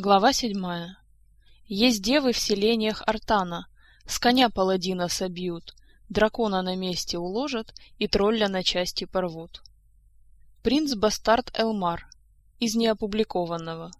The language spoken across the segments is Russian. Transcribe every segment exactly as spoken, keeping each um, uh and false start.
Глава седьмая. Есть девы в селениях Артана, с коня паладина собьют, дракона на месте уложат и тролля на части порвут. Принц-бастард Элмар. Из неопубликованного.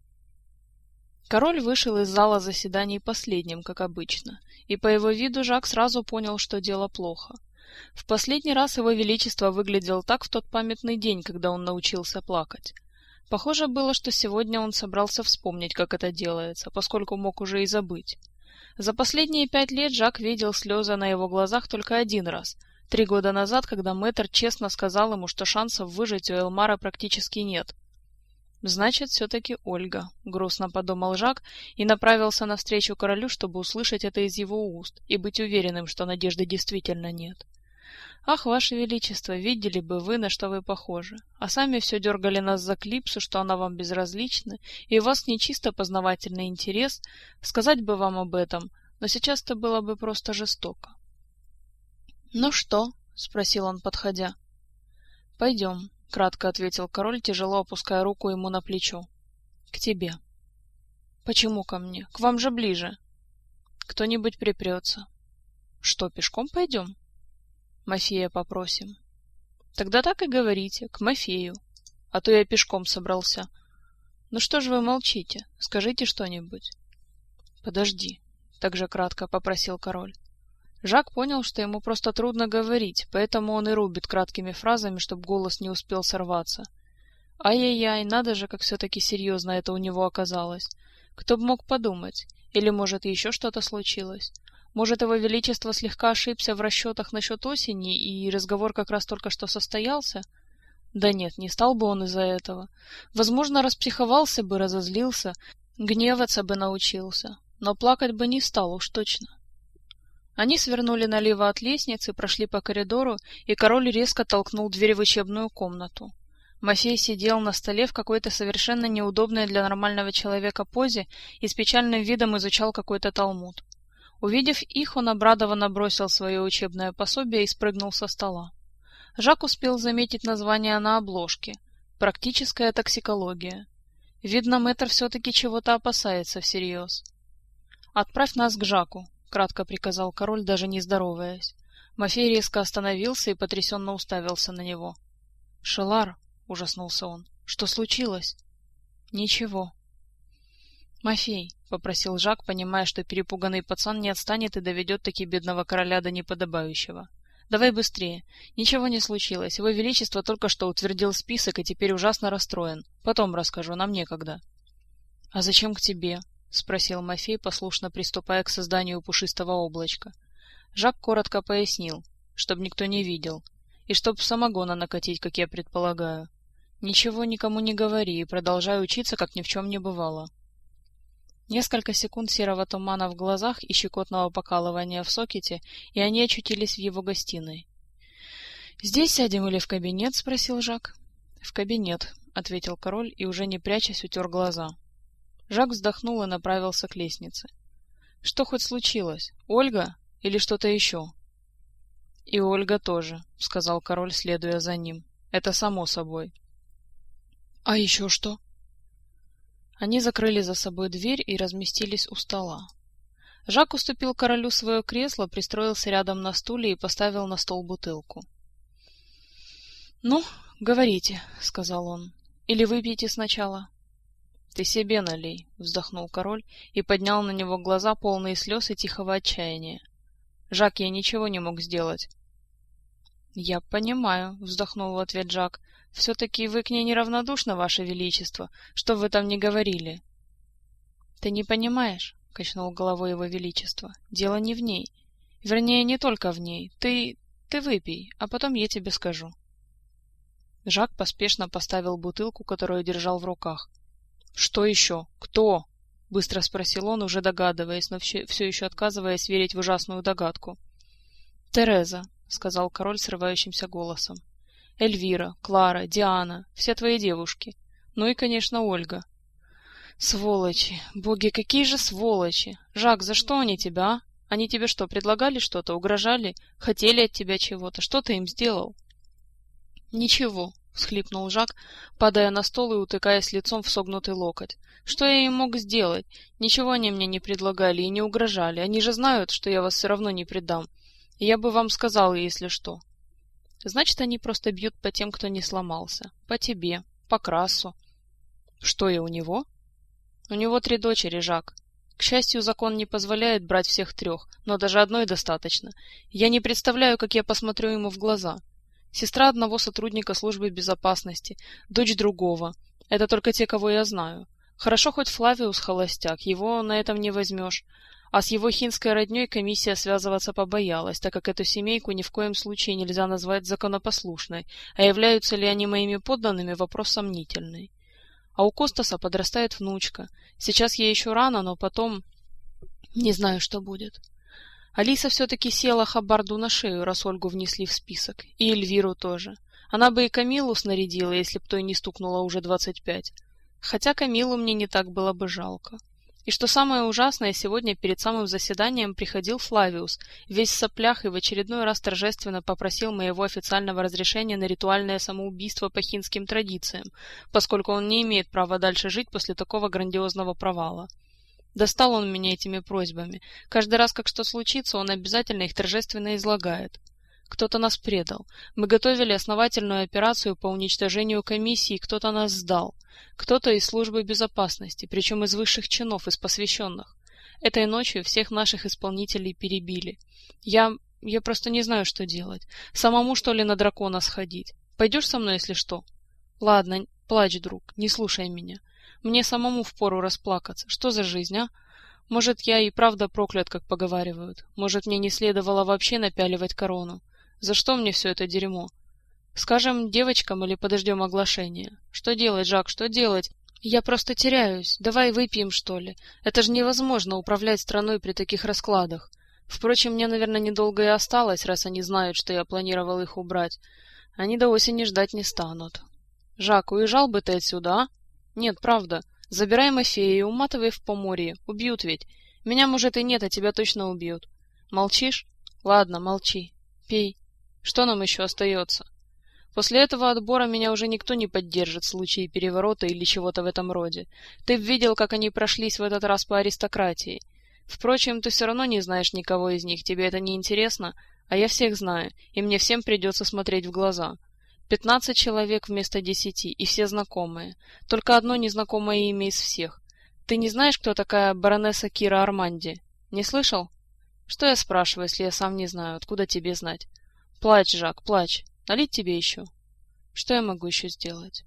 Король вышел из зала заседаний последним, как обычно, и по его виду Жак сразу понял, что дело плохо. В последний раз его величество выглядел так в тот памятный день, когда он научился плакать. Похоже было, что сегодня он собрался вспомнить, как это делается, поскольку мог уже и забыть. За последние пять лет Жак видел слезы на его глазах только один раз, три года назад, когда мэтр честно сказал ему, что шансов выжить у Элмара практически нет. «Значит, все-таки Ольга», — грустно подумал Жак и направился навстречу королю, чтобы услышать это из его уст и быть уверенным, что надежды действительно нет. «Ах, ваше величество, видели бы вы, на что вы похожи, а сами все дергали нас за клипсу, что она вам безразлична, и у вас не чисто познавательный интерес, сказать бы вам об этом, но сейчас-то было бы просто жестоко». «Ну что?» — спросил он, подходя. «Пойдем», — кратко ответил король, тяжело опуская руку ему на плечо. «К тебе». «Почему ко мне? К вам же ближе». «Кто-нибудь припрется». «Что, пешком пойдем?» Мафея попросим. Тогда так и говорите, к Мафею. А то я пешком собрался. Ну что же вы молчите? Скажите что-нибудь. Подожди, так же кратко попросил король. Жак понял, что ему просто трудно говорить, поэтому он и рубит краткими фразами, чтобы голос не успел сорваться. Ай-яй-яй, надо же, как все-таки серьезно это у него оказалось. Кто бы мог подумать? Или, может, еще что-то случилось? Может, его величество слегка ошибся в расчетах насчет осени, и разговор как раз только что состоялся? Да нет, не стал бы он из-за этого. Возможно, распсиховался бы, разозлился, гневаться бы научился, но плакать бы не стал, уж точно. Они свернули налево от лестницы, прошли по коридору, и король резко толкнул дверь в учебную комнату. Мафей сидел на столе в какой-то совершенно неудобной для нормального человека позе и с печальным видом изучал какой-то талмуд. Увидев их, он обрадованно бросил свое учебное пособие и спрыгнул со стола. Жак успел заметить название на обложке «Практическая токсикология». Видно, мэтр все-таки чего-то опасается всерьез. «Отправь нас к Жаку», — кратко приказал король, даже не здороваясь. Мафей резко остановился и потрясенно уставился на него. «Шелар», — ужаснулся он, — «что случилось?» «Ничего». «Мафей», — попросил Жак, понимая, что перепуганный пацан не отстанет и доведет таки бедного короля до неподобающего. «Давай быстрее. Ничего не случилось. Его Величество только что утвердил список и теперь ужасно расстроен. Потом расскажу, нам некогда». «А зачем к тебе?» — спросил Мафей, послушно приступая к созданию пушистого облачка. Жак коротко пояснил, чтобы никто не видел, и чтоб самогона накатить, как я предполагаю. «Ничего никому не говори и продолжай учиться, как ни в чем не бывало». Несколько секунд серого тумана в глазах и щекотного покалывания в сокете, и они очутились в его гостиной. «Здесь сядем или в кабинет?» — спросил Жак. «В кабинет», — ответил король и, уже не прячась, утер глаза. Жак вздохнул и направился к лестнице. «Что хоть случилось? Ольга? Или что-то еще?» «И Ольга тоже», — сказал король, следуя за ним. «Это само собой». «А еще что?» Они закрыли за собой дверь и разместились у стола. Жак уступил королю свое кресло, пристроился рядом на стуле и поставил на стол бутылку. «Ну, говорите», — сказал он. «Или выпейте сначала?» «Ты себе налей», — вздохнул король и поднял на него глаза, полные слез и тихого отчаяния. «Жак, я ничего не мог сделать». «Я понимаю», — вздохнул в ответ Жак. «Все-таки вы к ней неравнодушны, ваше величество, что вы там не говорили». «Ты не понимаешь», — качнул головой его величество, — «дело не в ней. Вернее, не только в ней. Ты... ты выпей, а потом я тебе скажу». Жак поспешно поставил бутылку, которую держал в руках. «Что еще? Кто?» — быстро спросил он, уже догадываясь, но все, все еще отказываясь верить в ужасную догадку. «Тереза», — сказал король срывающимся голосом. «Эльвира, Клара, Диана, все твои девушки. Ну и, конечно, Ольга». «Сволочи! Боги, какие же сволочи! Жак, за что они тебя, а? Они тебе что, предлагали что-то, угрожали, хотели от тебя чего-то? Что ты им сделал?» «Ничего», — всхлипнул Жак, падая на стол и утыкаясь лицом в согнутый локоть. «Что я им мог сделать? Ничего они мне не предлагали и не угрожали. Они же знают, что я вас все равно не предам. И я бы вам сказал, если что». «Значит, они просто бьют по тем, кто не сломался. По тебе, по Красу». «Что я у него?» «У него три дочери, Жак. К счастью, закон не позволяет брать всех трех, но даже одной достаточно. Я не представляю, как я посмотрю ему в глаза. Сестра одного сотрудника службы безопасности, дочь другого. Это только те, кого я знаю. Хорошо, хоть Флавиус холостяк, его на этом не возьмешь. А с его хинской родней комиссия связываться побоялась, так как эту семейку ни в коем случае нельзя назвать законопослушной, а являются ли они моими подданными — вопрос сомнительный. А у Костаса подрастает внучка. Сейчас ей еще рано, но потом... Не знаю, что будет. Алиса все-таки села Хабарду на шею, раз Ольгу внесли в список. И Эльвиру тоже. Она бы и Камилу снарядила, если б той не стукнуло уже двадцать пять. Хотя Камилу мне не так было бы жалко. И что самое ужасное, сегодня перед самым заседанием приходил Флавиус, весь в соплях, и в очередной раз торжественно попросил моего официального разрешения на ритуальное самоубийство по хинским традициям, поскольку он не имеет права дальше жить после такого грандиозного провала. Достал он меня этими просьбами. Каждый раз, как что случится, он обязательно их торжественно излагает. Кто-то нас предал. Мы готовили основательную операцию по уничтожению комиссии, кто-то нас сдал. Кто-то из службы безопасности, причем из высших чинов, из посвященных. Этой ночью всех наших исполнителей перебили. Я... я просто не знаю, что делать. Самому, что ли, на дракона сходить? Пойдешь со мной, если что? Ладно, плачь, друг, не слушай меня. Мне самому впору расплакаться. Что за жизнь, а? Может, я и правда проклят, как поговаривают. Может, мне не следовало вообще напяливать корону. За что мне все это дерьмо? Скажем девочкам или подождем оглашения? Что делать, Жак, что делать? Я просто теряюсь. Давай выпьем, что ли? Это же невозможно управлять страной при таких раскладах. Впрочем, мне, наверное, недолго и осталось, раз они знают, что я планировал их убрать. Они до осени ждать не станут. Жак, уезжал бы ты отсюда, а? Нет, правда. Забирай Мафея и уматывай в Поморье. Убьют ведь. Меня, может, и нет, а тебя точно убьют. Молчишь? Ладно, молчи. Пей. Что нам еще остается? После этого отбора меня уже никто не поддержит в случае переворота или чего-то в этом роде. Ты б видел, как они прошлись в этот раз по аристократии. Впрочем, ты все равно не знаешь никого из них, тебе это не интересно, а я всех знаю, и мне всем придется смотреть в глаза. Пятнадцать человек вместо десяти, и все знакомые. Только одно незнакомое имя из всех. Ты не знаешь, кто такая баронесса Кира Арманди? Не слышал? Что я спрашиваю, если я сам не знаю, откуда тебе знать? Плачь, Жак, плачь. Налить тебе еще? Что я могу еще сделать?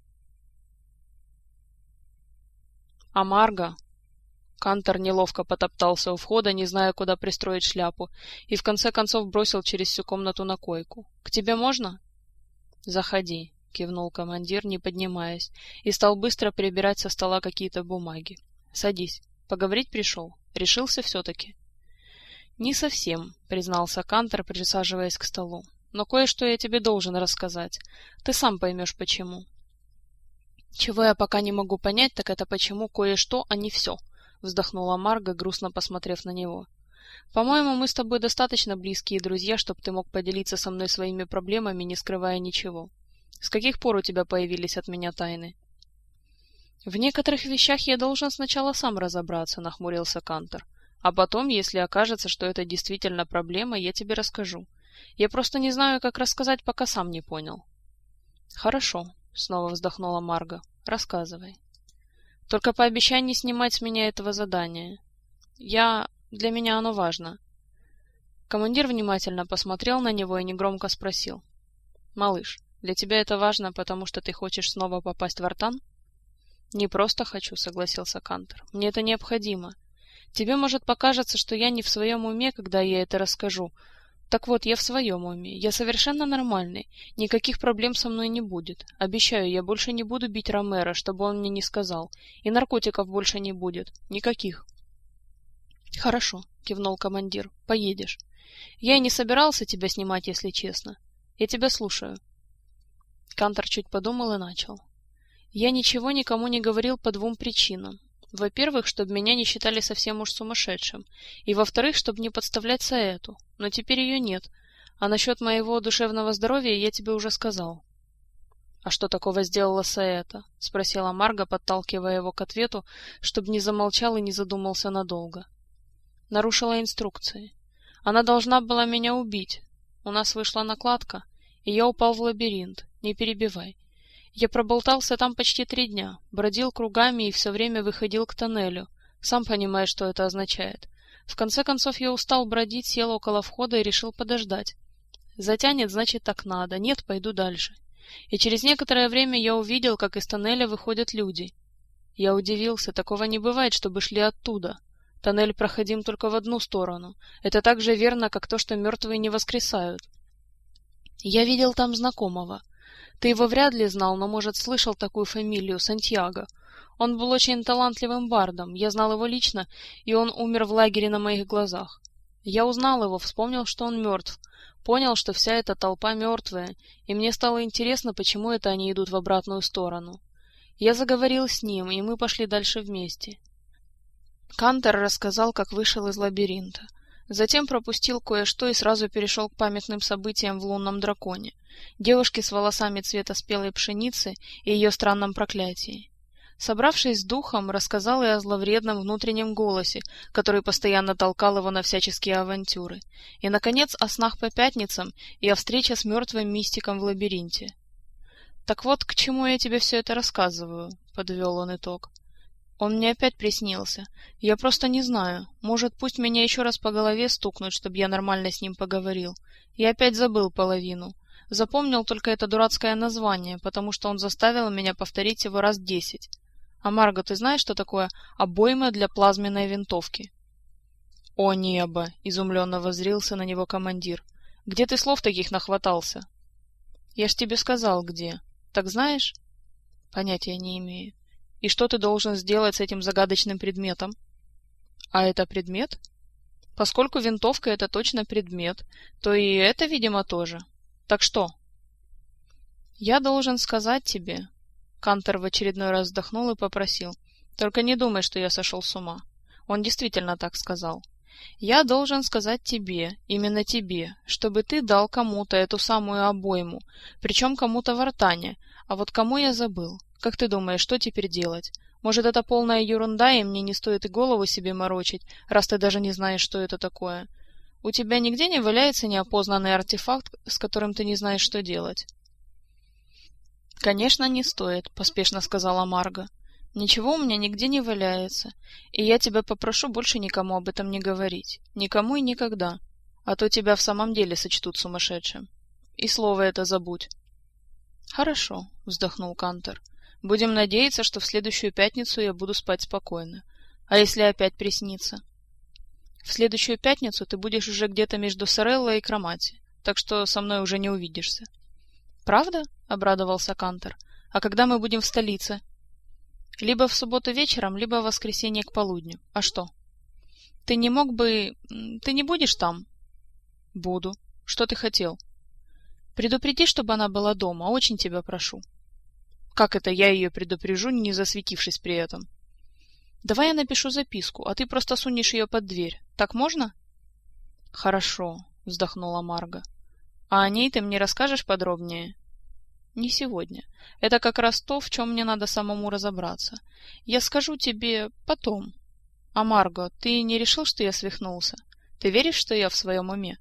А Марго? Кантор неловко потоптался у входа, не зная, куда пристроить шляпу, и в конце концов бросил через всю комнату на койку. «К тебе можно?» «Заходи», — кивнул командир, не поднимаясь, и стал быстро прибирать со стола какие-то бумаги. «Садись. Поговорить пришел? Решился все-таки?» «Не совсем», — признался Кантор, присаживаясь к столу. «Но кое-что я тебе должен рассказать. Ты сам поймешь, почему». «Чего я пока не могу понять, так это почему кое-что, а не все», — вздохнула Марго, грустно посмотрев на него. «По-моему, мы с тобой достаточно близкие друзья, чтобы ты мог поделиться со мной своими проблемами, не скрывая ничего. С каких пор у тебя появились от меня тайны?» «В некоторых вещах я должен сначала сам разобраться», — нахмурился Кантор. «А потом, если окажется, что это действительно проблема, я тебе расскажу. Я просто не знаю, как рассказать, пока сам не понял». «Хорошо», — снова вздохнула Марго. «Рассказывай. Только пообещай не снимать с меня этого задания. Я... Для меня оно важно». Командир внимательно посмотрел на него и негромко спросил. «Малыш, для тебя это важно, потому что ты хочешь снова попасть в Артан?» «Не просто хочу», — согласился Кантор. «Мне это необходимо. Тебе, может, покажется, что я не в своем уме, когда я это расскажу. Так вот, я в своем уме. Я совершенно нормальный. Никаких проблем со мной не будет. Обещаю, я больше не буду бить Ромеро, чтобы он мне не сказал. И наркотиков больше не будет. Никаких». «Хорошо», — кивнул командир. «Поедешь. Я и не собирался тебя снимать, если честно. Я тебя слушаю». Кантор чуть подумал и начал. «Я ничего никому не говорил по двум причинам. Во-первых, чтобы меня не считали совсем уж сумасшедшим, и во-вторых, чтобы не подставлять Саэту. Но теперь ее нет. А насчет моего душевного здоровья я тебе уже сказал». «А что такого сделала Саэта?» — спросила Марга, подталкивая его к ответу, чтобы не замолчал и не задумался надолго. «Нарушила инструкции. Она должна была меня убить. У нас вышла накладка, и я упал в лабиринт. Не перебивай. Я проболтался там почти три дня, бродил кругами и все время выходил к тоннелю. Сам понимаешь, что это означает. В конце концов я устал бродить, сел около входа и решил подождать. Затянет, значит, так надо. Нет, пойду дальше. И через некоторое время я увидел, как из тоннеля выходят люди. Я удивился, такого не бывает, чтобы шли оттуда. Тоннель проходим только в одну сторону. Это так же верно, как то, что мертвые не воскресают. Я видел там знакомого. Ты его вряд ли знал, но, может, слышал такую фамилию — Сантьяго. Он был очень талантливым бардом, я знал его лично, и он умер в лагере на моих глазах. Я узнал его, вспомнил, что он мертв, понял, что вся эта толпа мертвая, и мне стало интересно, почему это они идут в обратную сторону. Я заговорил с ним, и мы пошли дальше вместе. Кантер рассказал, как вышел из лабиринта. Затем пропустил кое-что и сразу перешел к памятным событиям в лунном драконе, девушке с волосами цвета спелой пшеницы и ее странном проклятии. Собравшись с духом, рассказал и о зловредном внутреннем голосе, который постоянно толкал его на всяческие авантюры, и, наконец, о снах по пятницам и о встрече с мертвым мистиком в лабиринте. «Так вот, к чему я тебе все это рассказываю», — подвел он итог. «Он мне опять приснился. Я просто не знаю. Может, пусть меня еще раз по голове стукнут, чтобы я нормально с ним поговорил. Я опять забыл половину. Запомнил только это дурацкое название, потому что он заставил меня повторить его раз десять. А, Марго, ты знаешь, что такое обойма для плазменной винтовки?» «О небо!» — изумленно воззрился на него командир. «Где ты слов таких нахватался?» «Я ж тебе сказал, где. Так знаешь?» «Понятия не имею. И что ты должен сделать с этим загадочным предметом?» «А это предмет?» «Поскольку винтовка — это точно предмет, то и это, видимо, тоже. Так что?» «Я должен сказать тебе...» Кантер в очередной раз вздохнул и попросил. «Только не думай, что я сошел с ума». Он действительно так сказал. «Я должен сказать тебе, именно тебе, чтобы ты дал кому-то эту самую обойму, причем кому-то в Артане, а вот кому я забыл. Как ты думаешь, что теперь делать? Может, это полная ерунда, и мне не стоит и голову себе морочить, раз ты даже не знаешь, что это такое? У тебя нигде не валяется неопознанный артефакт, с которым ты не знаешь, что делать?» «Конечно, не стоит», — поспешно сказала Марго. «Ничего у меня нигде не валяется, и я тебя попрошу больше никому об этом не говорить. Никому и никогда. А то тебя в самом деле сочтут сумасшедшим. И слово это забудь». «Хорошо», — вздохнул Кантер. «Будем надеяться, что в следующую пятницу я буду спать спокойно. А если опять приснится?» «В следующую пятницу ты будешь уже где-то между Сорелло и Кромати, так что со мной уже не увидишься». «Правда?» — обрадовался Кантер. «А когда мы будем в столице?» «Либо в субботу вечером, либо в воскресенье к полудню. А что?» «Ты не мог бы... Ты не будешь там?» «Буду. Что ты хотел?» «Предупреди, чтобы она была дома. Очень тебя прошу». «Как это я ее предупрежу, не засветившись при этом?» «Давай я напишу записку, а ты просто сунешь ее под дверь. Так можно?» «Хорошо», — вздохнула Марго. «А о ней ты мне расскажешь подробнее?» «Не сегодня. Это как раз то, в чем мне надо самому разобраться. Я скажу тебе потом. А, Марго, ты не решил, что я свихнулся? Ты веришь, что я в своем уме?»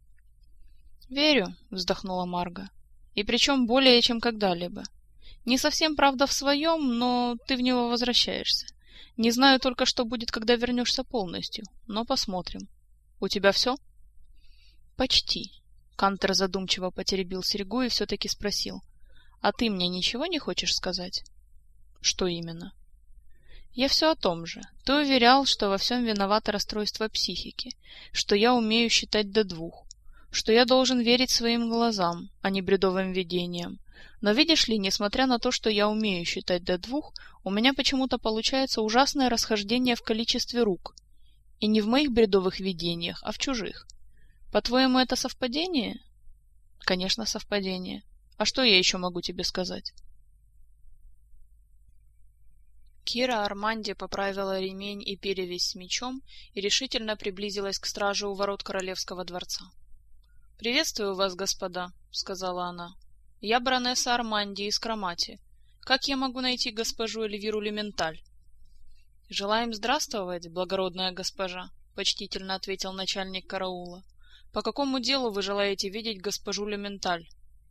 «Верю», — вздохнула Марго. «И причем более, чем когда-либо. Не совсем, правда, в своем, но ты в него возвращаешься. Не знаю только, что будет, когда вернешься полностью, но посмотрим. У тебя все?» «Почти». Кантер задумчиво потеребил серьгу и все-таки спросил. «А ты мне ничего не хочешь сказать?» «Что именно?» «Я все о том же. Ты уверял, что во всем виновато расстройство психики, что я умею считать до двух, что я должен верить своим глазам, а не бредовым видениям. Но видишь ли, несмотря на то, что я умею считать до двух, у меня почему-то получается ужасное расхождение в количестве рук. И не в моих бредовых видениях, а в чужих. По-твоему, это совпадение?» «Конечно, совпадение. А что я еще могу тебе сказать?» Кира Арманди поправила ремень и перевязь с мечом и решительно приблизилась к страже у ворот королевского дворца. «Приветствую вас, господа», — сказала она. Я баронесса Арманди из Кромати. Как я могу найти госпожу Эльвиру Лементаль?» «Желаем здравствовать, благородная госпожа», — почтительно ответил начальник караула. «По какому делу вы желаете видеть госпожу Лементаль?»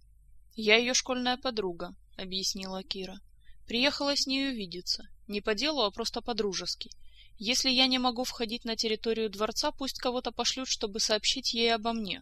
«Я ее школьная подруга», — объяснила Кира. «Приехала с нею видеться. Не по делу, а просто по-дружески. Если я не могу входить на территорию дворца, пусть кого-то пошлют, чтобы сообщить ей обо мне».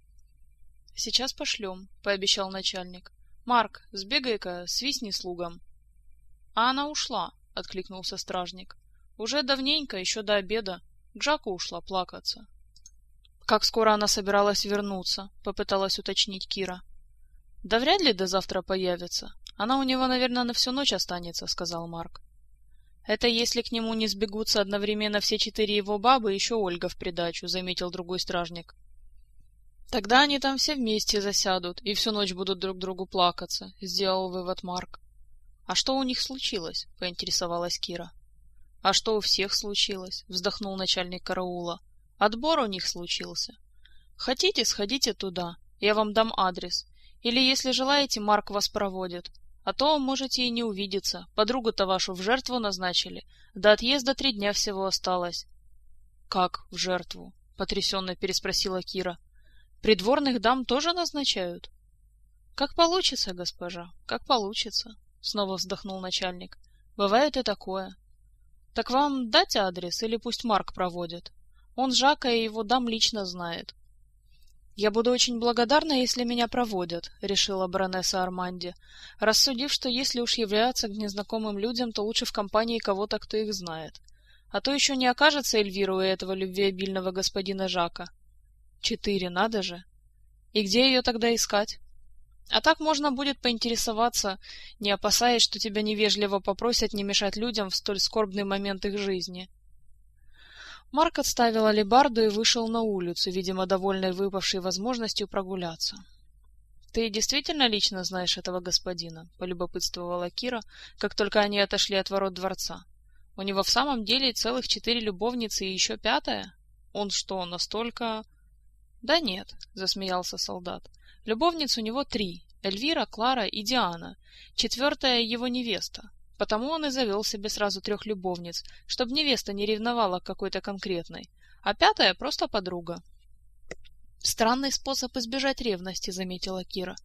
«Сейчас пошлем», — пообещал начальник. «Марк, сбегай-ка, свистни слугам». «А она ушла», — откликнулся стражник. «Уже давненько, еще до обеда. К Жаку ушла плакаться». «Как скоро она собиралась вернуться?» — попыталась уточнить Кира. «Да вряд ли до завтра появится. Она у него, наверное, на всю ночь останется», — сказал Марк. «Это если к нему не сбегутся одновременно все четыре его бабы, еще Ольга в придачу», — заметил другой стражник. «Тогда они там все вместе засядут и всю ночь будут друг другу плакаться», — сделал вывод Марк. «А что у них случилось?» — поинтересовалась Кира. «А что у всех случилось?» — вздохнул начальник караула. «Отбор у них случился. Хотите, сходите туда, я вам дам адрес. Или, если желаете, Марк вас проводит. А то можете и не увидеться, подругу-то вашу в жертву назначили. До отъезда три дня всего осталось». «Как в жертву?» — потрясенно переспросила Кира. «Придворных дам тоже назначают?» «Как получится, госпожа, как получится», — снова вздохнул начальник. «Бывает и такое. Так вам дать адрес или пусть Марк проводит? Он Жака и его дам лично знает». «Я буду очень благодарна, если меня проводят», — решила баронесса Арманди, рассудив, что если уж являться к незнакомым людям, то лучше в компании кого-то, кто их знает. А то еще не окажется Эльвира у этого любвеобильного господина Жака. Четыре, надо же. И где ее тогда искать? А так можно будет поинтересоваться, не опасаясь, что тебя невежливо попросят не мешать людям в столь скорбный момент их жизни. Марк отставил алебарду и вышел на улицу, видимо, довольный выпавшей возможностью прогуляться. «Ты действительно лично знаешь этого господина?» — полюбопытствовала Кира, как только они отошли от ворот дворца. «У него в самом деле целых четыре любовницы и еще пятая? Он что, настолько...» «Да нет», — засмеялся солдат. «Любовниц у него три — Эльвира, Клара и Диана. Четвертая — его невеста. Потому он и завел себе сразу трех любовниц, чтобы невеста не ревновала к какой-то конкретной. А пятая — просто подруга». «Странный способ избежать ревности», — заметила Кира.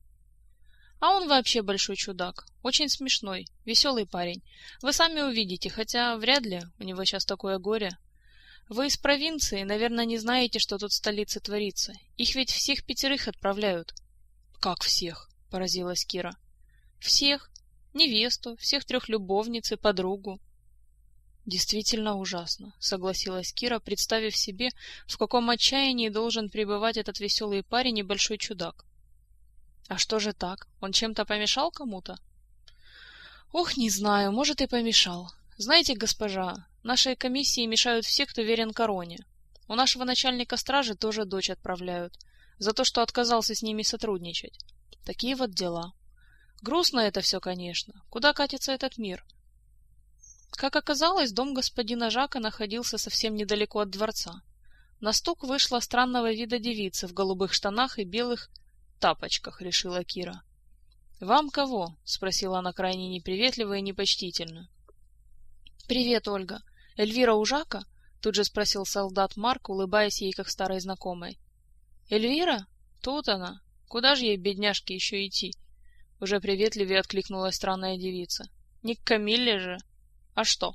«А он вообще большой чудак. Очень смешной, веселый парень. Вы сами увидите, хотя вряд ли, у него сейчас такое горе. Вы из провинции, наверное, не знаете, что тут в столице творится. Их ведь всех пятерых отправляют». «Как всех?» — поразилась Кира. «Всех. Невесту, всех трех любовниц и подругу». «Действительно ужасно», — согласилась Кира, представив себе, в каком отчаянии должен пребывать этот веселый парень и большой чудак. «А что же так? Он чем-то помешал кому-то?» «Ох, не знаю, может, и помешал. Знаете, госпожа, нашей комиссии мешают все, кто верен короне. У нашего начальника стражи тоже дочь отправляют, за то, что отказался с ними сотрудничать. Такие вот дела. Грустно это все, конечно. Куда катится этот мир?» Как оказалось, дом господина Жака находился совсем недалеко от дворца. На стук вышла странного вида девица в голубых штанах и белых тапочках, решила Кира. «Вам кого?» — спросила она крайне неприветливо и непочтительно. «Привет, Ольга. Эльвира у Жака?» — тут же спросил солдат Марк, улыбаясь ей как старой знакомой. «Эльвира? Тут она. Куда же ей, бедняжке, еще идти?» Уже приветливее откликнулась странная девица. «Не к Камилле же? А что?»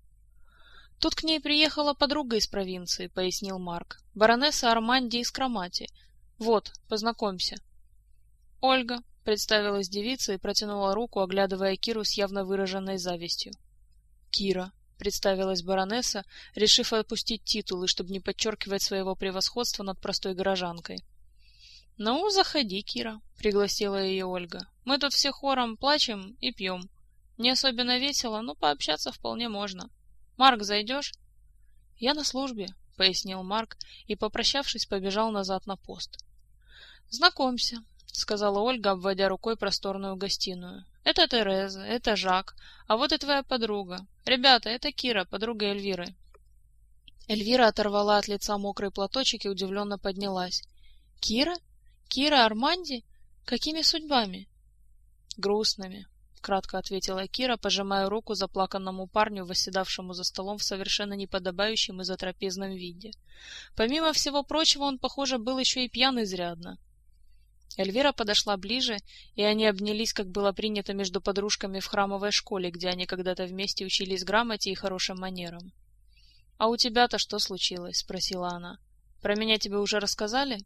«Тут к ней приехала подруга из провинции», — пояснил Марк. «Баронесса Арманди из Кромати. Вот, познакомься». «Ольга», — представилась девица и протянула руку, оглядывая Киру с явно выраженной завистью. «Кира», — представилась баронесса, решив опустить титулы, чтобы не подчеркивать своего превосходства над простой горожанкой. «Ну, заходи, Кира», — пригласила ее Ольга. «Мы тут все хором плачем и пьем. Не особенно весело, но пообщаться вполне можно. Марк, зайдешь?» «Я на службе», — пояснил Марк и, попрощавшись, побежал назад на пост. «Знакомься», — сказала Ольга, обводя рукой просторную гостиную. «Это Тереза, это Жак, а вот и твоя подруга. Ребята, это Кира, подруга Эльвиры». Эльвира оторвала от лица мокрый платочек и удивленно поднялась. «Кира? Кира Арманди? Какими судьбами?» Грустными, — кратко ответила Кира, пожимая руку заплаканному парню, восседавшему за столом в совершенно неподобающем и затрапезном виде. Помимо всего прочего, он, похоже, был еще и пьян изрядно. Эльвира подошла ближе, и они обнялись, как было принято между подружками в храмовой школе, где они когда-то вместе учились грамоте и хорошим манерам. — А у тебя-то что случилось? — спросила она. — Про меня тебе уже рассказали?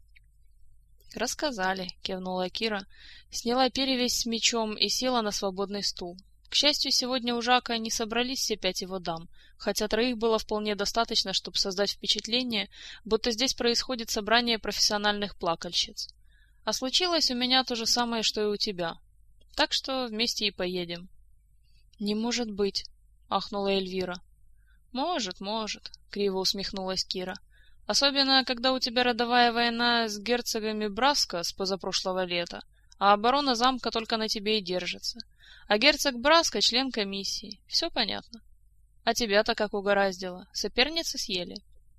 — Рассказали, — кивнула Кира, сняла перевязь с мечом и села на свободный стул. К счастью, сегодня у Жака не собрались все пять его дам, хотя троих было вполне достаточно, чтобы создать впечатление, будто здесь происходит собрание профессиональных плакальщиц. А случилось у меня то же самое, что и у тебя. Так что вместе и поедем. — Не может быть, — ахнула Эльвира. — Может, может, — криво усмехнулась Кира. — Особенно, когда у тебя родовая война с герцогами Браско с позапрошлого лета, а оборона замка только на тебе и держится. А герцог Браско — член комиссии. Все понятно. А тебя-то как угораздило. Соперницы съели.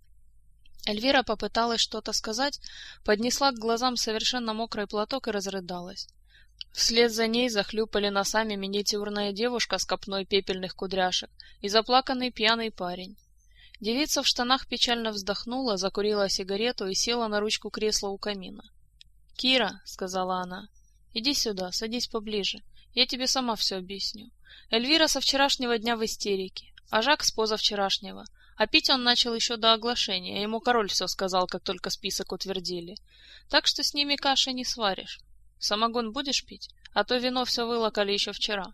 Эльвира попыталась что-то сказать, поднесла к глазам совершенно мокрый платок и разрыдалась. Вслед за ней захлюпали носами миниатюрная девушка с копной пепельных кудряшек и заплаканный пьяный парень. Девица в штанах печально вздохнула, закурила сигарету и села на ручку кресла у камина. — Кира, — сказала она, — иди сюда, садись поближе, я тебе сама все объясню. Эльвира со вчерашнего дня в истерике, а Жак с позавчерашнего. А пить он начал еще до оглашения, ему король все сказал, как только список утвердили. Так что с ними каши не сваришь. Самогон будешь пить? А то вино все вылокали еще вчера.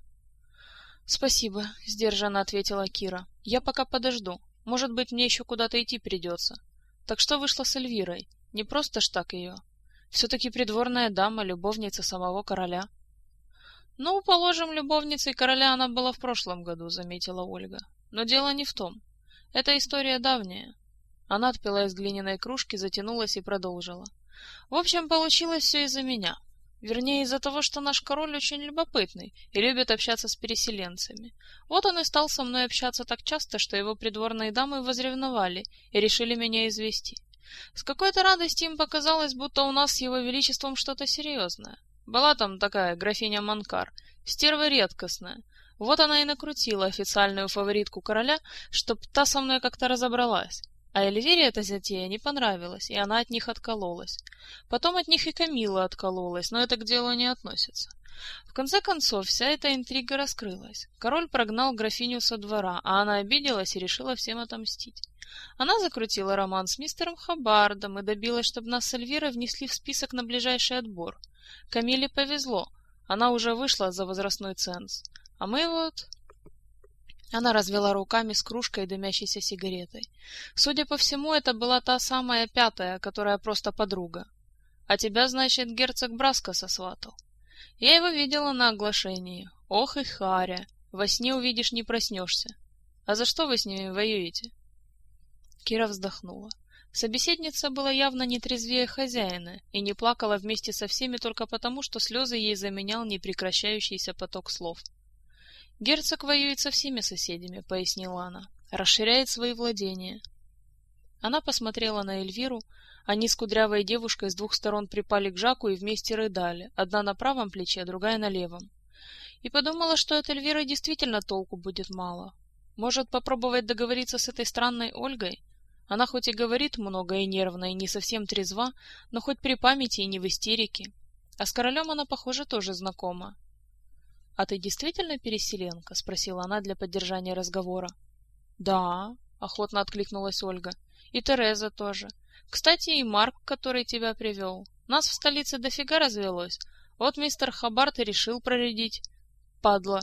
— Спасибо, — сдержанно ответила Кира. — Я пока подожду. Может быть, мне еще куда-то идти придется. Так что вышло с Эльвирой? Не просто ж так ее. Все-таки придворная дама, любовница самого короля. — Ну, положим, любовницей короля она была в прошлом году, — заметила Ольга. — Но дело не в том. Это история давняя. Она отпила из глиняной кружки, затянулась и продолжила. В общем, получилось все из-за меня. Вернее, из-за того, что наш король очень любопытный и любит общаться с переселенцами. Вот он и стал со мной общаться так часто, что его придворные дамы возревновали и решили меня извести. С какой-то радости им показалось, будто у нас с его величеством что-то серьезное. Была там такая графиня Монкар, стерва редкостная. Вот она и накрутила официальную фаворитку короля, чтоб та со мной как-то разобралась. А Эльвире эта затея не понравилась, и она от них откололась. Потом от них и Камилла откололась, но это к делу не относится. В конце концов, вся эта интрига раскрылась. Король прогнал графиню со двора, а она обиделась и решила всем отомстить. Она закрутила роман с мистером Хаббардом и добилась, чтобы нас с Эльвирой внесли в список на ближайший отбор. Камилле повезло, она уже вышла за возрастной ценз. А мы вот... Она развела руками с кружкой и дымящейся сигаретой. Судя по всему, это была та самая пятая, которая просто подруга. А тебя, значит, герцог Браско сосватал. Я его видела на оглашении. Ох и харя. Во сне увидишь, не проснешься. А за что вы с ними воюете? Кира вздохнула. Собеседница была явно не трезвее хозяина и не плакала вместе со всеми только потому, что слезы ей заменял непрекращающийся поток слов. «Герцог воюет со всеми соседями», — пояснила она, — «расширяет свои владения». Она посмотрела на Эльвиру, они с кудрявой девушкой с двух сторон припали к Жаку и вместе рыдали, одна на правом плече, другая на левом. И подумала, что от Эльвиры действительно толку будет мало. Может, попробовать договориться с этой странной Ольгой? Она хоть и говорит много и нервно, и не совсем трезва, но хоть при памяти и не в истерике. А с королем она, похоже, тоже знакома. — А ты действительно переселенка? — спросила она для поддержания разговора. — Да, — охотно откликнулась Ольга. — И Тереза тоже. Кстати, и Марк, который тебя привел. Нас в столице дофига развелось. Вот мистер Хаббард и решил проредить. Падла.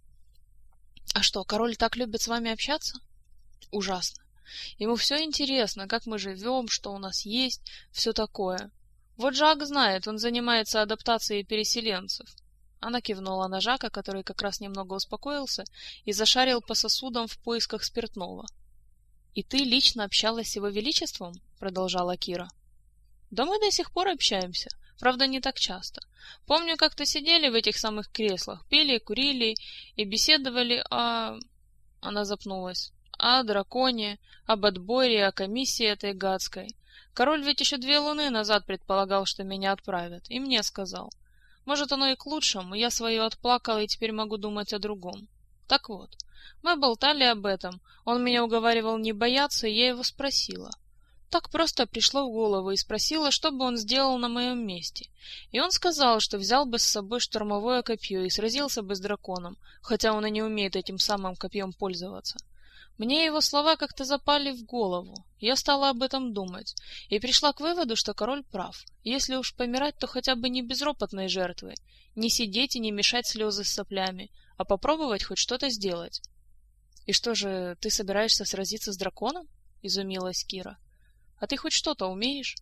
— А что, король так любит с вами общаться? — Ужасно. Ему все интересно, как мы живем, что у нас есть, все такое. Вот Жак знает, он занимается адаптацией переселенцев. Она кивнула на Жака, который как раз немного успокоился и зашарил по сосудам в поисках спиртного. — И ты лично общалась с его величеством? — продолжала Кира. — Да мы до сих пор общаемся, правда, не так часто. Помню, как-то сидели в этих самых креслах, пили, курили и беседовали о... Она запнулась. О драконе, об отборе, о комиссии этой гадской. Король ведь еще две луны назад предполагал, что меня отправят, и мне сказал. Может, оно и к лучшему, я свое отплакала и теперь могу думать о другом. Так вот, мы болтали об этом, он меня уговаривал не бояться, и я его спросила. Так просто пришло в голову и спросила, что бы он сделал на моем месте. И он сказал, что взял бы с собой штурмовое копье и сразился бы с драконом, хотя он и не умеет этим самым копьем пользоваться. Мне его слова как-то запали в голову. Я стала об этом думать и пришла к выводу, что король прав. Если уж помирать, то хотя бы не безропотной жертвой, не сидеть и не мешать слезы с соплями, а попробовать хоть что-то сделать. — И что же, ты собираешься сразиться с драконом? — изумилась Кира. — А ты хоть что-то умеешь?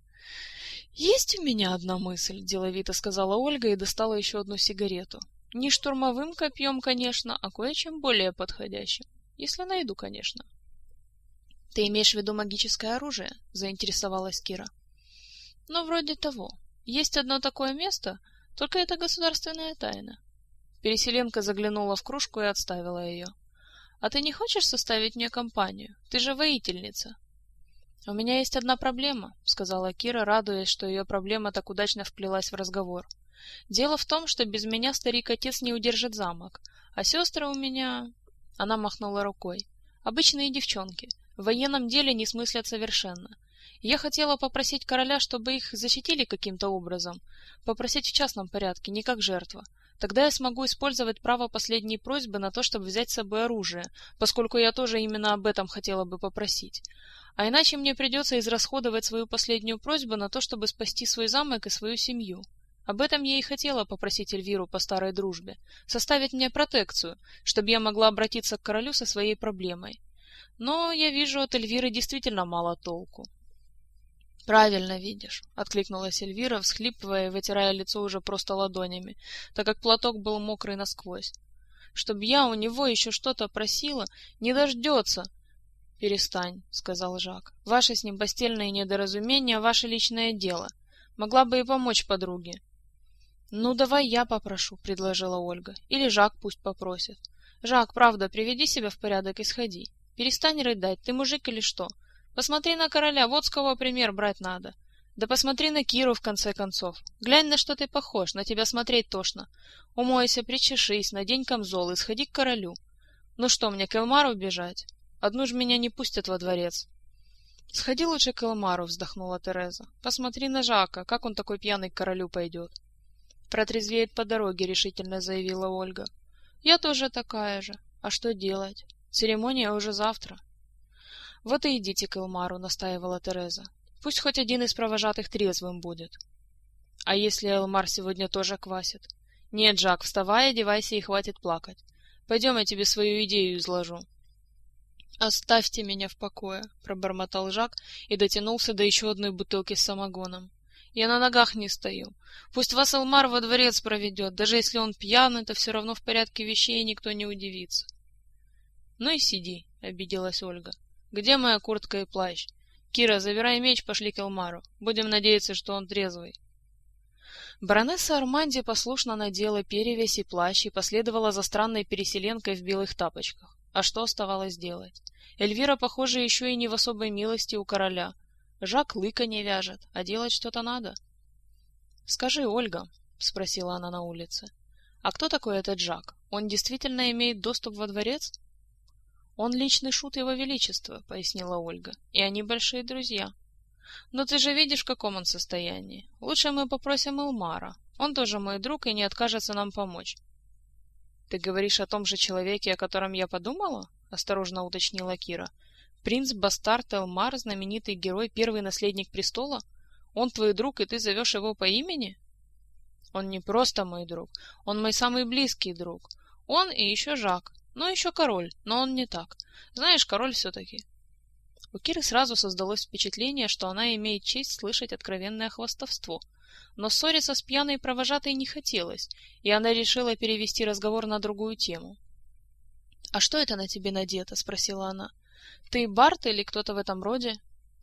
— Есть у меня одна мысль, — деловито сказала Ольга и достала еще одну сигарету. — Не штурмовым копьем, конечно, а кое-чем более подходящим. Если найду, конечно. — Ты имеешь в виду магическое оружие? — заинтересовалась Кира. — Ну, вроде того. Есть одно такое место, только это государственная тайна. Переселенка заглянула в кружку и отставила ее. — А ты не хочешь составить мне компанию? Ты же воительница. — У меня есть одна проблема, — сказала Кира, радуясь, что ее проблема так удачно вплелась в разговор. — Дело в том, что без меня старик-отец не удержит замок, а сестры у меня... Она махнула рукой. Обычные девчонки. В военном деле не смыслят совершенно. Я хотела попросить короля, чтобы их защитили каким-то образом. Попросить в частном порядке, не как жертва. Тогда я смогу использовать право последней просьбы на то, чтобы взять с собой оружие, поскольку я тоже именно об этом хотела бы попросить. А иначе мне придется израсходовать свою последнюю просьбу на то, чтобы спасти свой замок и свою семью. Об этом я и хотела попросить Эльвиру по старой дружбе, составить мне протекцию, чтобы я могла обратиться к королю со своей проблемой. Но я вижу, от Эльвиры действительно мало толку. — Правильно видишь, — откликнулась Эльвира, всхлипывая и вытирая лицо уже просто ладонями, так как платок был мокрый насквозь. — Чтоб я у него еще что-то просила, не дождется. — Перестань, — сказал Жак. — Ваши с ним постельные недоразумения — ваше личное дело. Могла бы и помочь подруге. — Ну, давай я попрошу, — предложила Ольга. — Или Жак пусть попросит. — Жак, правда, приведи себя в порядок и сходи. Перестань рыдать, ты мужик или что? Посмотри на короля, вот с кого пример брать надо. Да посмотри на Киру, в конце концов. Глянь, на что ты похож, на тебя смотреть тошно. Умойся, причешись, надень камзол и сходи к королю. Ну что, мне к Элмару бежать? Одну ж меня не пустят во дворец. — Сходи лучше к Элмару, — вздохнула Тереза. — Посмотри на Жака, как он такой пьяный к королю пойдет. — Протрезвеет по дороге, — решительно заявила Ольга. — Я тоже такая же. А что делать? Церемония уже завтра. — Вот и идите к Элмару, — настаивала Тереза. — Пусть хоть один из провожатых трезвым будет. — А если Элмар сегодня тоже квасит? — Нет, Жак, вставай, одевайся и хватит плакать. Пойдем, я тебе свою идею изложу. — Оставьте меня в покое, — пробормотал Жак и дотянулся до еще одной бутылки с самогоном. — Я на ногах не стою. Пусть вас Элмар во дворец проведет, даже если он пьян, это все равно в порядке вещей, и никто не удивится. — Ну и сиди, — обиделась Ольга. — Где моя куртка и плащ? Кира, забирай меч, пошли к Элмару. Будем надеяться, что он трезвый. Баронесса Арманди послушно надела перевязь и плащ и последовала за странной переселенкой в белых тапочках. А что оставалось делать? Эльвира, похоже, еще и не в особой милости у короля. Жак лыка не вяжет, а делать что-то надо. — Скажи, Ольга, — спросила она на улице, — а кто такой этот Жак? Он действительно имеет доступ во дворец? — Он личный шут его величества, — пояснила Ольга, — и они большие друзья. — Но ты же видишь, в каком он состоянии. Лучше мы попросим Элмара. Он тоже мой друг и не откажется нам помочь. — Ты говоришь о том же человеке, о котором я подумала? — осторожно уточнила Кира. — Принц-бастард Элмар, знаменитый герой, первый наследник престола? Он твой друг, и ты зовешь его по имени? — Он не просто мой друг, он мой самый близкий друг. Он и еще Жак. Ну, еще король, но он не так. Знаешь, король все-таки. У Киры сразу создалось впечатление, что она имеет честь слышать откровенное хвастовство. Но ссориться с пьяной провожатой не хотелось, и она решила перевести разговор на другую тему. — А что это на тебе надето? — спросила она. — Ты бард или кто-то в этом роде?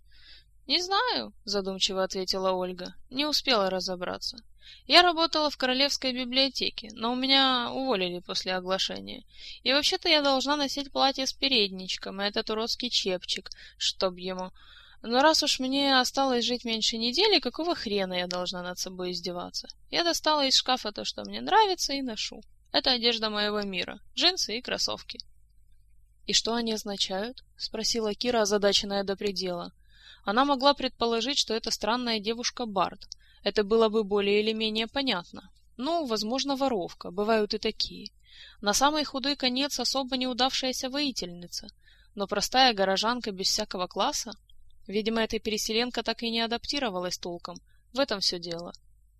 — Не знаю, — задумчиво ответила Ольга. — Не успела разобраться. Я работала в королевской библиотеке, но у меня уволили после оглашения. И вообще-то я должна носить платье с передничком и этот уродский чепчик, чтоб ему... Но раз уж мне осталось жить меньше недели, какого хрена я должна над собой издеваться? Я достала из шкафа то, что мне нравится, и ношу. Это одежда моего мира. Джинсы и кроссовки. «И что они означают?» — спросила Кира, озадаченная до предела. Она могла предположить, что это странная девушка Барт. Это было бы более или менее понятно. Ну, возможно, воровка. Бывают и такие. На самый худой конец особо неудавшаяся воительница. Но простая горожанка без всякого класса? Видимо, эта переселенка так и не адаптировалась толком. В этом все дело.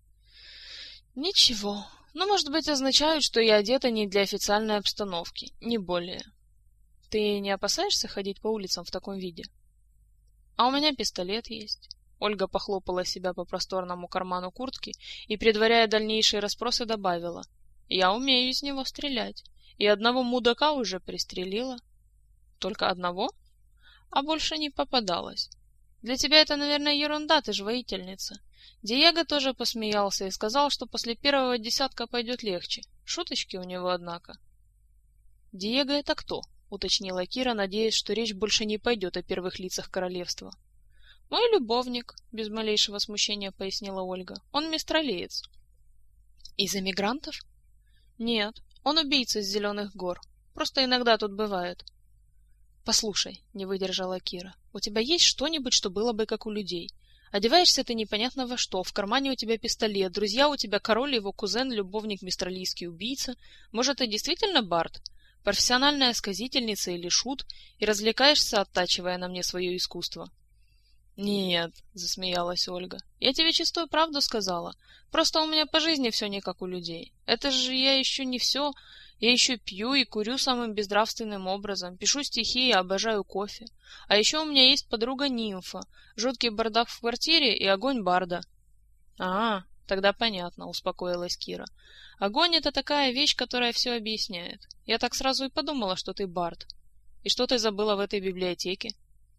Ничего. Ну, может быть, означают, что я одета не для официальной обстановки. Не более. Ты не опасаешься ходить по улицам в таком виде? А у меня пистолет есть. Ольга похлопала себя по просторному карману куртки и, предваряя дальнейшие расспросы, добавила. Я умею из него стрелять. И одного мудака уже пристрелила. Только одного? А больше не попадалось. Для тебя это, наверное, ерунда, ты же воительница. Диего тоже посмеялся и сказал, что после первого десятка пойдет легче. Шуточки у него, однако. Диего это кто? Уточнила Кира, надеясь, что речь больше не пойдет о первых лицах королевства. Мой любовник, без малейшего смущения пояснила Ольга. Он мистралиец. Из эмигрантов? Нет, он убийца из Зеленых гор. Просто иногда тут бывает. Послушай, не выдержала Кира, у тебя есть что-нибудь, что было бы как у людей? Одеваешься ты непонятно во что, в кармане у тебя пистолет, друзья у тебя король и его кузен, любовник, мистралийский убийца. Может, ты действительно Барт? Профессиональная сказительница или шут, и развлекаешься, оттачивая на мне свое искусство? Нет, засмеялась Ольга, я тебе чистую правду сказала. Просто у меня по жизни все не как у людей. Это же я еще не все. Я еще пью и курю самым безнравственным образом, пишу стихи и обожаю кофе. А еще у меня есть подруга Нимфа, жуткий бардак в квартире и огонь Барда. А, тогда понятно, успокоилась Кира. Огонь — это такая вещь, которая все объясняет. Я так сразу и подумала, что ты Бард. И что ты забыла в этой библиотеке?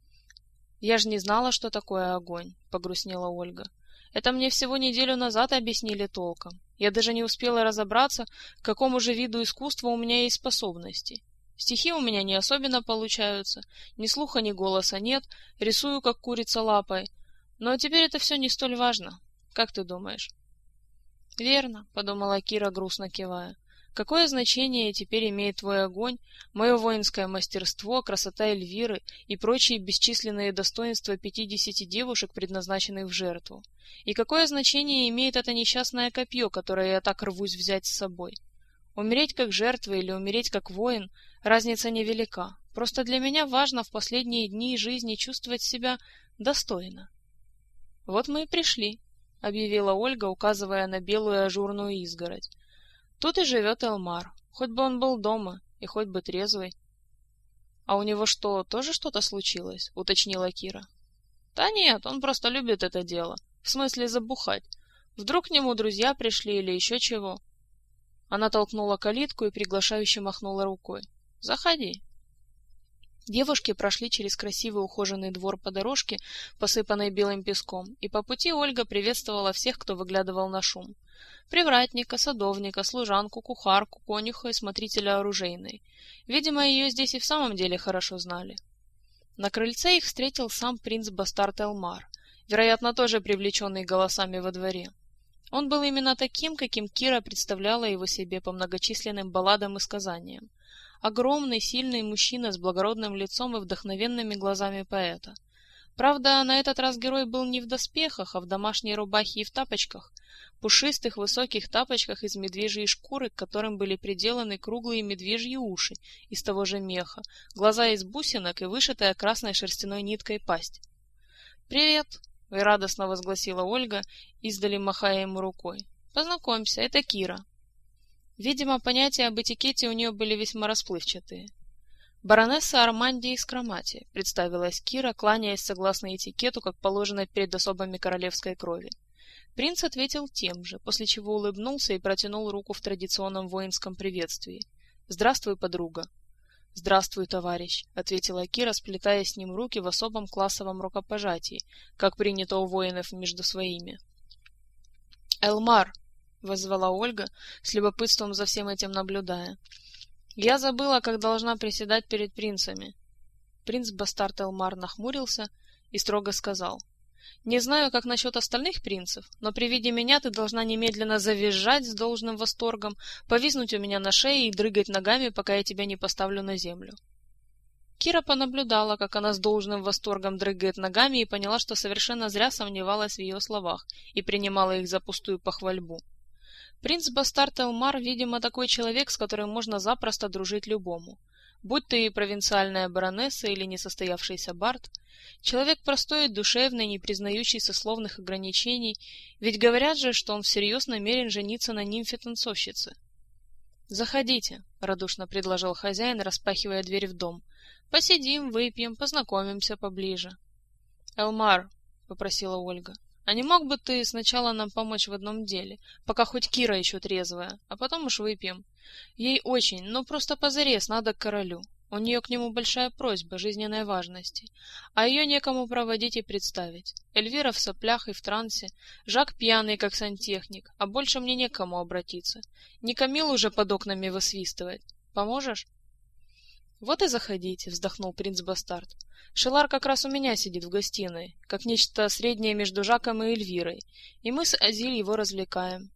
Я же не знала, что такое огонь, погрустнела Ольга. Это мне всего неделю назад объяснили толком. Я даже не успела разобраться, к какому же виду искусства у меня есть способности. Стихи у меня не особенно получаются, ни слуха, ни голоса нет, рисую, как курица лапой. Но теперь это все не столь важно. Как ты думаешь? Верно, подумала Кира, грустно кивая. Какое значение теперь имеет твой огонь, мое воинское мастерство, красота Эльвиры и прочие бесчисленные достоинства пятидесяти девушек, предназначенных в жертву? И какое значение имеет это несчастное копье, которое я так рвусь взять с собой? Умереть как жертва или умереть как воин — разница невелика. Просто для меня важно в последние дни жизни чувствовать себя достойно. — Вот мы и пришли, — объявила Ольга, указывая на белую ажурную изгородь. Тут и живет Элмар, хоть бы он был дома, и хоть бы трезвый. — А у него что, тоже что-то случилось? — уточнила Кира. — Да нет, он просто любит это дело. В смысле забухать. Вдруг к нему друзья пришли или еще чего. Она толкнула калитку и приглашающе махнула рукой. — Заходи. Девушки прошли через красивый ухоженный двор по дорожке, посыпанной белым песком, и по пути Ольга приветствовала всех, кто выглядывал на шум. Привратника, садовника, служанку, кухарку, конюха и смотрителя оружейной. Видимо, ее здесь и в самом деле хорошо знали. На крыльце их встретил сам принц-бастард Элмар, вероятно, тоже привлеченный голосами во дворе. Он был именно таким, каким Кира представляла его себе по многочисленным балладам и сказаниям. Огромный, сильный мужчина с благородным лицом и вдохновенными глазами поэта. Правда, на этот раз герой был не в доспехах, а в домашней рубахе и в тапочках, пушистых высоких тапочках из медвежьей шкуры, к которым были приделаны круглые медвежьи уши из того же меха, глаза из бусинок и вышитая красной шерстяной ниткой пасть. «Привет!» — радостно возгласила Ольга, издали махая ему рукой. «Познакомься, это Кира». Видимо, понятия об этикете у нее были весьма расплывчатые. «Баронесса Армандии из Кромати», — представилась Кира, кланяясь согласно этикету, как положено перед особами королевской крови. Принц ответил тем же, после чего улыбнулся и протянул руку в традиционном воинском приветствии. «Здравствуй, подруга». «Здравствуй, товарищ», — ответила Кира, сплетая с ним руки в особом классовом рукопожатии, как принято у воинов между своими. «Элмар», — воззвала Ольга, с любопытством за всем этим наблюдая. «Я забыла, как должна приседать перед принцами». Принц-бастард Элмар нахмурился и строго сказал: «Не знаю, как насчет остальных принцев, но при виде меня ты должна немедленно завизжать с должным восторгом, повиснуть у меня на шее и дрыгать ногами, пока я тебя не поставлю на землю». Кира понаблюдала, как она с должным восторгом дрыгает ногами, и поняла, что совершенно зря сомневалась в ее словах и принимала их за пустую похвальбу. Принц-бастард Элмар, видимо, такой человек, с которым можно запросто дружить любому. Будь ты и провинциальная баронесса или несостоявшийся бард, человек простой и душевный, не признающий сословных ограничений, ведь говорят же, что он всерьез намерен жениться на нимфе-танцовщице. «Заходите», — радушно предложил хозяин, распахивая дверь в дом. «Посидим, выпьем, познакомимся поближе». «Элмар», — попросила Ольга, — «а не мог бы ты сначала нам помочь в одном деле, пока хоть Кира еще трезвая, а потом уж выпьем? Ей очень, но просто позарез надо к королю. У нее к нему большая просьба жизненной важности, а ее некому проводить и представить. Эльвира в соплях и в трансе, Жак пьяный, как сантехник, а больше мне некому обратиться. Не Камил уже под окнами высвистывать. Поможешь?» «Вот и заходите», — вздохнул принц-бастард. «Шелар как раз у меня сидит в гостиной, как нечто среднее между Жаком и Эльвирой, и мы с Азиль его развлекаем».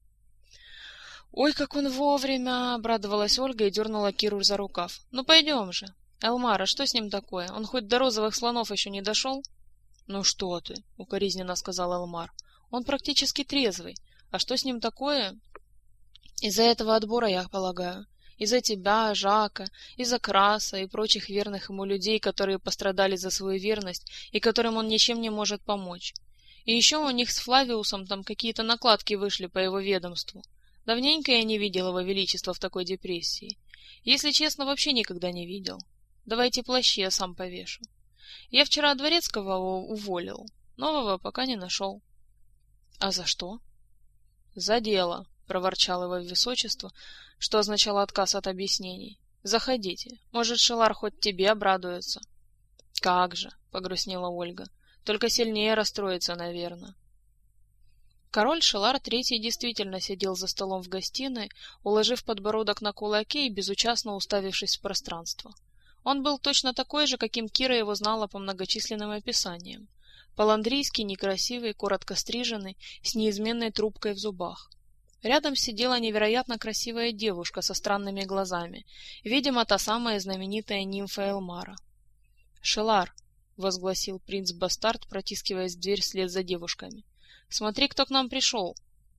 «Ой, как он вовремя!» — обрадовалась Ольга и дернула Киру за рукав. «Ну пойдем же. Элмар, а что с ним такое? Он хоть до розовых слонов еще не дошел?» «Ну что ты!» — укоризненно сказал Элмар. «Он практически трезвый. А что с ним такое?» «Из-за этого отбора, я полагаю. Из-за тебя, Жака, из-за Краса и прочих верных ему людей, которые пострадали за свою верность и которым он ничем не может помочь. И еще у них с Флавиусом там какие-то накладки вышли по его ведомству. Давненько я не видел его величества в такой депрессии. Если честно, вообще никогда не видел. Давайте плащи, я сам повешу. Я вчера дворецкого уволил, нового пока не нашел». «А за что?» «За дело», — проворчал его высочество, что означало отказ от объяснений. «Заходите. Может, Шелар хоть тебе обрадуется». «Как же», — погрустнела Ольга, — «только сильнее расстроится, наверное». Король Шелар Третий действительно сидел за столом в гостиной, уложив подбородок на кулаке и безучастно уставившись в пространство. Он был точно такой же, каким Кира его знала по многочисленным описаниям. По-ландрийски некрасивый, коротко стриженный, с неизменной трубкой в зубах. Рядом сидела невероятно красивая девушка со странными глазами, видимо, та самая знаменитая нимфа Элмара. «Шелар», — возгласил принц-бастард, протискиваясь в дверь вслед за девушками, — «смотри, кто к нам пришел».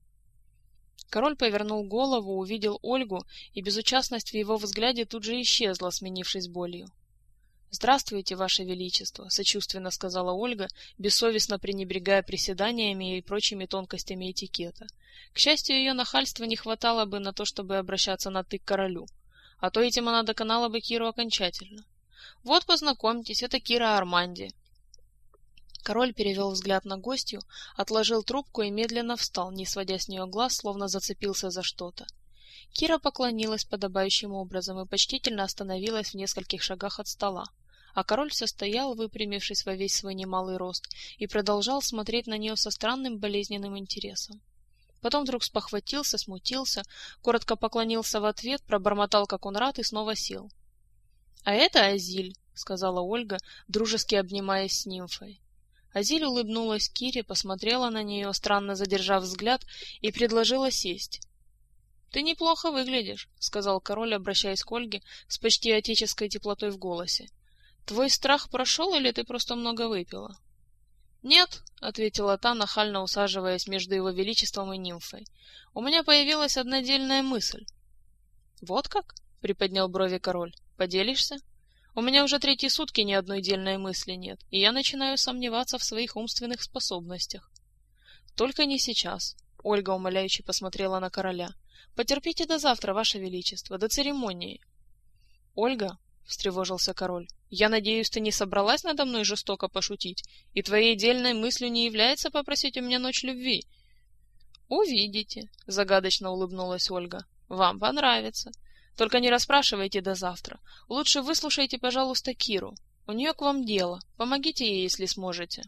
Король повернул голову, увидел Ольгу, и безучастность в его взгляде тут же исчезла, сменившись болью. «Здравствуйте, Ваше Величество», — сочувственно сказала Ольга, бессовестно пренебрегая приседаниями и прочими тонкостями этикета. К счастью, ее нахальства не хватало бы на то, чтобы обращаться на «ты» к королю, а то этим она доконала бы Киру окончательно. «Вот, познакомьтесь, это Кира Арманди». Король перевел взгляд на гостью, отложил трубку и медленно встал, не сводя с нее глаз, словно зацепился за что-то. Кира поклонилась подобающим образом и почтительно остановилась в нескольких шагах от стола, а король все стоял, выпрямившись во весь свой немалый рост, и продолжал смотреть на нее со странным болезненным интересом. Потом вдруг спохватился, смутился, коротко поклонился в ответ, пробормотал, как он рад, и снова сел. «А это Азиль», — сказала Ольга, дружески обнимаясь с нимфой. Азиль улыбнулась Кире, посмотрела на нее, странно задержав взгляд, и предложила сесть. «Ты неплохо выглядишь», — сказал король, обращаясь к Ольге с почти отеческой теплотой в голосе. «Твой страх прошел, или ты просто много выпила?» «Нет», — ответила та, нахально усаживаясь между его величеством и нимфой. «У меня появилась одна дельная мысль». «Вот как?» — приподнял брови король. «Поделишься? У меня уже третьи сутки ни одной дельной мысли нет, и я начинаю сомневаться в своих умственных способностях». «Только не сейчас», — Ольга умоляюще посмотрела на короля. «Потерпите до завтра, Ваше Величество, до церемонии». «Ольга», — встревожился король, — «я надеюсь, ты не собралась надо мной жестоко пошутить, и твоей дельной мыслью не является попросить у меня ночь любви?» «Увидите», — загадочно улыбнулась Ольга. «Вам понравится. Только не расспрашивайте до завтра. Лучше выслушайте, пожалуйста, Киру. У нее к вам дело. Помогите ей, если сможете».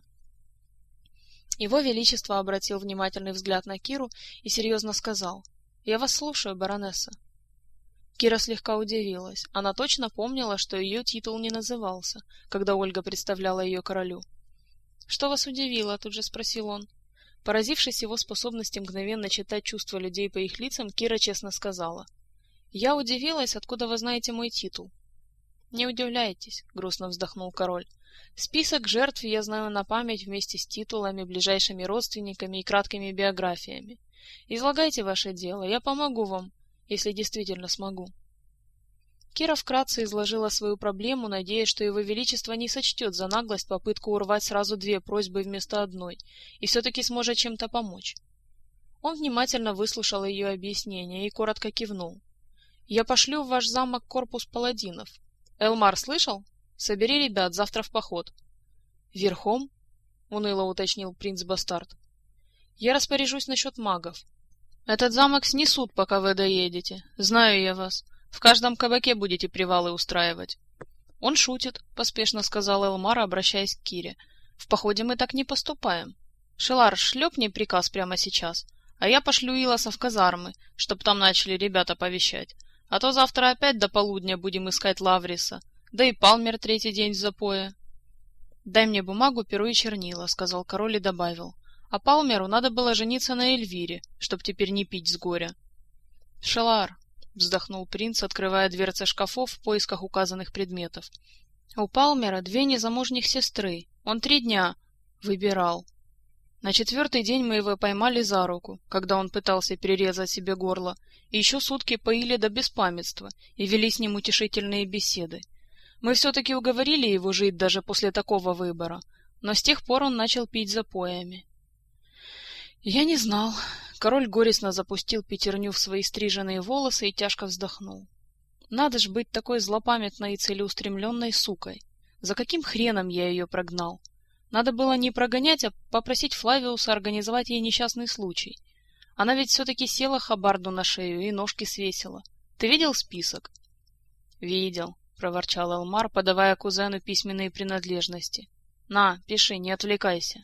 Его Величество обратил внимательный взгляд на Киру и серьезно сказал: «Я вас слушаю, баронесса». Кира слегка удивилась. Она точно помнила, что ее титул не назывался, когда Ольга представляла ее королю. «Что вас удивило?» — тут же спросил он. Поразившись его способности мгновенно читать чувства людей по их лицам, Кира честно сказала: «Я удивилась, откуда вы знаете мой титул». «Не удивляйтесь», — грустно вздохнул король. «Список жертв я знаю на память вместе с титулами, ближайшими родственниками и краткими биографиями. Излагайте ваше дело, я помогу вам, если действительно смогу». Кира вкратце изложила свою проблему, надеясь, что его величество не сочтет за наглость попытку урвать сразу две просьбы вместо одной и все-таки сможет чем-то помочь. Он внимательно выслушал ее объяснение и коротко кивнул. «Я пошлю в ваш замок корпус паладинов. Элмар, слышал? Собери ребят, завтра в поход». «Верхом?» — уныло уточнил принц-бастард. «Я распоряжусь насчет магов. Этот замок снесут, пока вы доедете. Знаю я вас. В каждом кабаке будете привалы устраивать». «Он шутит», — поспешно сказал Элмар, обращаясь к Кире. «В походе мы так не поступаем. Шелар, шлепни приказ прямо сейчас, а я пошлю Илоса в казармы, чтоб там начали ребята повещать. А то завтра опять до полудня будем искать Лавриса, да и Палмер третий день в запое». «Дай мне бумагу, перо и чернила», — сказал король и добавил. «А Палмеру надо было жениться на Эльвире, чтоб теперь не пить с горя». «Шелар», — вздохнул принц, открывая дверцы шкафов в поисках указанных предметов. «У Палмера две незамужних сестры. Он три дня выбирал. На четвертый день мы его поймали за руку, когда он пытался перерезать себе горло, и еще сутки поили до беспамятства и вели с ним утешительные беседы. Мы все-таки уговорили его жить даже после такого выбора, но с тех пор он начал пить запоями». «Я не знал». Король горестно запустил пятерню в свои стриженные волосы и тяжко вздохнул. «Надо ж быть такой злопамятной и целеустремленной сукой. За каким хреном я ее прогнал? Надо было не прогонять, а попросить Флавиуса организовать ей несчастный случай. Она ведь все-таки села Хабарду на шею и ножки свесила. Ты видел список?» «Видел», — проворчал Элмар, подавая кузену письменные принадлежности. «На, пиши, не отвлекайся».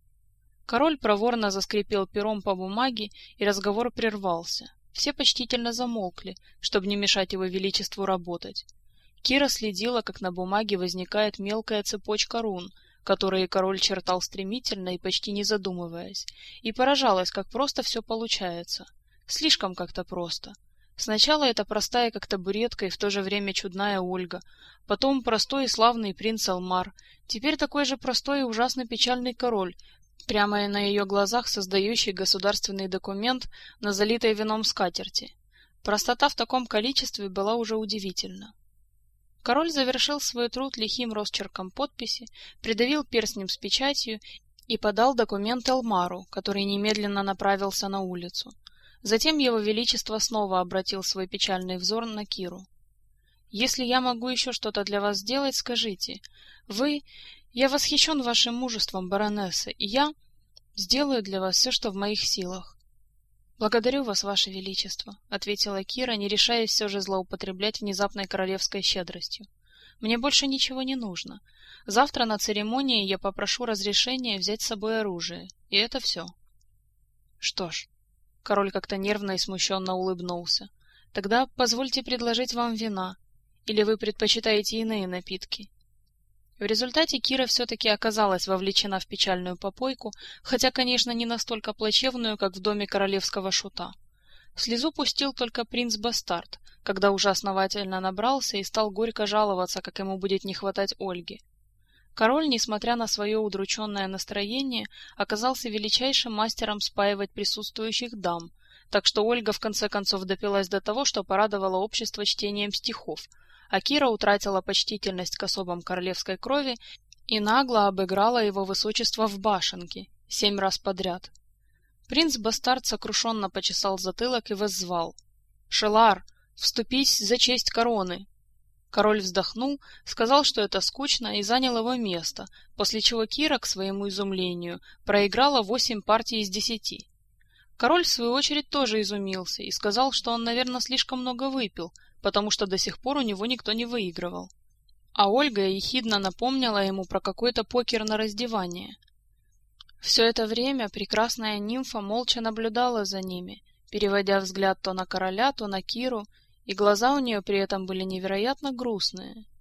Король проворно заскрипел пером по бумаге, и разговор прервался. Все почтительно замолкли, чтобы не мешать его величеству работать. Кира следила, как на бумаге возникает мелкая цепочка рун, которые король чертал стремительно и почти не задумываясь, и поражалась, как просто все получается. Слишком как-то просто. Сначала это простая, как табуретка, и в то же время чудная Ольга, потом простой и славный принц Элмар, теперь такой же простой и ужасно печальный король, прямо на ее глазах создающий государственный документ на залитой вином скатерти. Простота в таком количестве была уже удивительна. Король завершил свой труд лихим росчерком подписи, придавил перстнем с печатью и подал документ Элмару, который немедленно направился на улицу. Затем его величество снова обратил свой печальный взор на Киру. «Если я могу еще что-то для вас сделать, скажите. Вы... Я восхищен вашим мужеством, баронесса, и я сделаю для вас все, что в моих силах». «Благодарю вас, ваше величество», — ответила Кира, не решаясь все же злоупотреблять внезапной королевской щедростью. «Мне больше ничего не нужно. Завтра на церемонии я попрошу разрешения взять с собой оружие, и это все». «Что ж», — король как-то нервно и смущенно улыбнулся, — «тогда позвольте предложить вам вина, или вы предпочитаете иные напитки?» В результате Кира все-таки оказалась вовлечена в печальную попойку, хотя, конечно, не настолько плачевную, как в доме королевского шута. Слезу пустил только принц-бастард, когда уже основательно набрался и стал горько жаловаться, как ему будет не хватать Ольги. Король, несмотря на свое удрученное настроение, оказался величайшим мастером спаивать присутствующих дам, так что Ольга в конце концов допилась до того, что порадовала общество чтением стихов, а Кира утратила почтительность к особам королевской крови и нагло обыграла его высочество в башенке семь раз подряд. Принц-бастард сокрушенно почесал затылок и воззвал: «Шелар, вступись за честь короны!» Король вздохнул, сказал, что это скучно, и занял его место, после чего Кира, к своему изумлению, проиграла восемь партий из десяти. Король, в свою очередь, тоже изумился и сказал, что он, наверное, слишком много выпил, потому что до сих пор у него никто не выигрывал. А Ольга ехидно напомнила ему про какой-то покер на раздевание. Все это время прекрасная нимфа молча наблюдала за ними, переводя взгляд то на короля, то на Киру, и глаза у нее при этом были невероятно грустные.